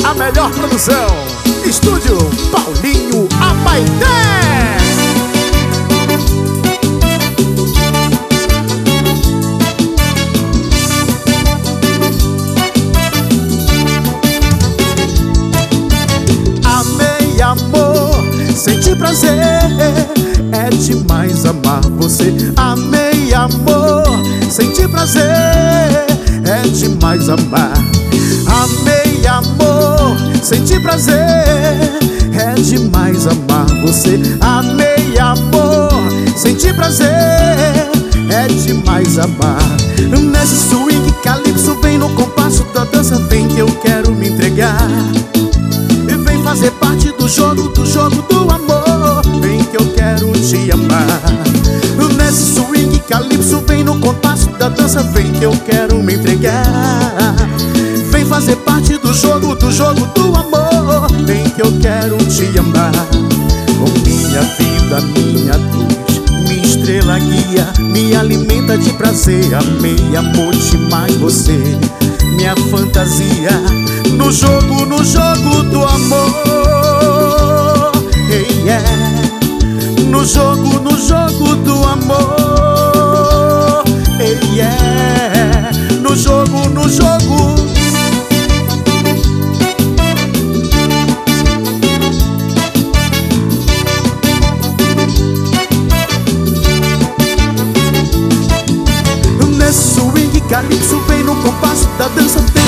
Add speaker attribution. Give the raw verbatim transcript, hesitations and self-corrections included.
Speaker 1: a melhor produção. Estúdio Paulinho Abaeté. Amei, amor, senti prazer, é demais amar você. Amei, amor, senti prazer, é demais amar. Amei, amor, senti prazer, é demais amar você. Amei, amor, senti prazer, é demais amar. Nesse swing calypso, vem no compasso da dança, vem que eu quero me entregar. Vem fazer parte do jogo, do jogo do amor, vem que eu quero te amar. Nesse swing calypso, vem no compasso da dança, vem que eu quero me entregar. Vem fazer parte do jogo, do jogo do amor, vem que eu quero te amar. Com minha vida, minha luz, minha estrela guia, me alimenta de prazer. Amei, amor, demais você, minha fantasia. No jogo, no jogo do amor, hey, yeah. No jogo, no jogo do amor, hey, yeah. No jogo, no jogo. Nesse swing calypso, vem no compasso da dança.